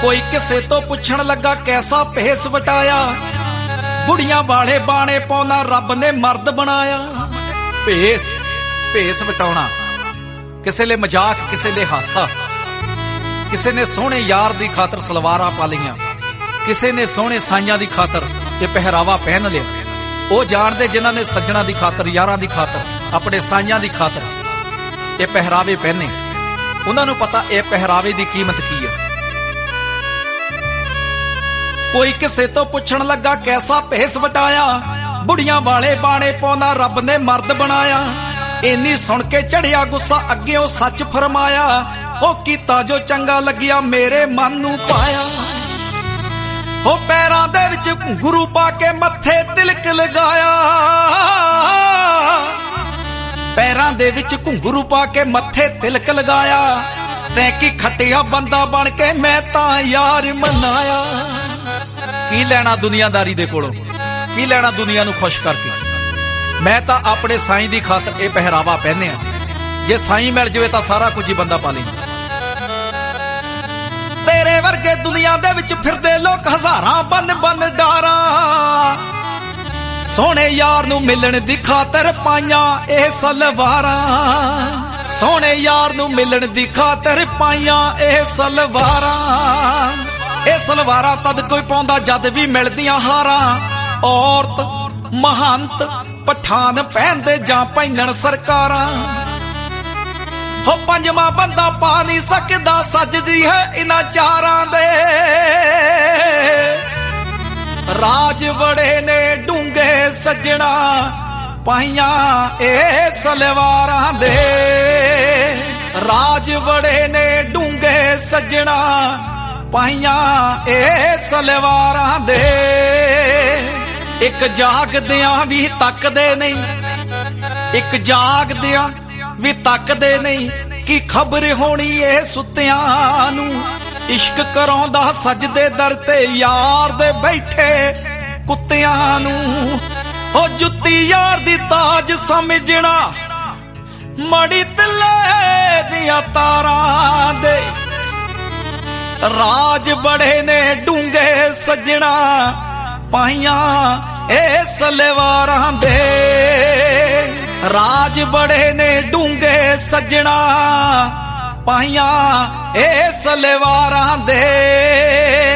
कोई किसे तो पुछण लगा कैसा भेस वटाया, बुढ़ियां वाले बाणे पाउंदा रब ने मर्द बनाया। भेस भेस वटाउणा, किसे ले मजाक किसे ले हासा, किसे ने सोहणे यार दी खातर सलवारां पा लईआं, किसे ने सोहणे साइयां दी खातर ये पहरावा पहन लिया। वो जाणदे जिन्हां ने सज्जणा दी खातर यारां दी खातर अपने साइयां दी खातर ये पहरावे पहने, उन्हां नूं पता ये पहरावे दी कीमत की है। कोई किसे तो पुछण लगा कैसा भेस वटाया, बुढ़ियां वाले बाणे पाउंदा रब ने मर्द बनाया। इन्नी सुन के चढ़िया गुस्सा अग्गियों सच फरमाया, ओ कीता जो चंगा लगिया मेरे मन नूं पाया। हो पैरां दे विच गुरु पा के मत्थे तिलक लगाया, पैरां दे विच घुंघरू पा के मत्थे तिलक लगाया। तैं की खटिया बंदा बन के मैं तां यार मनाया। की लैना दुनियादारी दे कोलों, की लैना दुनिया नूं खुश करके। मैं तां अपने साईं दी खातर ये पहरावा पहनिया, जे साईं मिल जावे तां सारा कुछ ही बंदा पा लैंदा। तेरे वर्गे दुनिया दे विच फिरदे लोग हजारां बन बन डारा, सोहणे यार नूं मिलण दी खातर पाइयां ए सलवारां, सोहणे यार नूं मिलण दी खातर पाइयां ए सलवारां। ए सलवारां तद कोई पाउंदा जद भी मिलदियां हारां, औरत महंत पठान पहनदे जां पैनण सरकारां। हो पंजवां बंदा पा नहीं सकदा सजदी है इन्हां चारां दे, राज बड़े ने डूंगे सजना पाइयां ए सलवारां दे, राज बड़े ने डूंगे सजना पाइयां ए सलवारां दे। एक जागदियां भी तकदे नहीं, एक जागदियां भी तकदे नहीं कि खबर होनी ए सुत्तियां नूं। इश्क कराउंदा सजदे दर ते यार दे बैठे कुत्तियां नूं। हो जुत्ती यार दी ताज समझना मड़ी तले दियां तारां दे, राज बड़े ने डूंगे सजना पाइयां ए सलवारां दे, राज बड़े ने डूंगे सजना पाइयां ए सलवारां दे।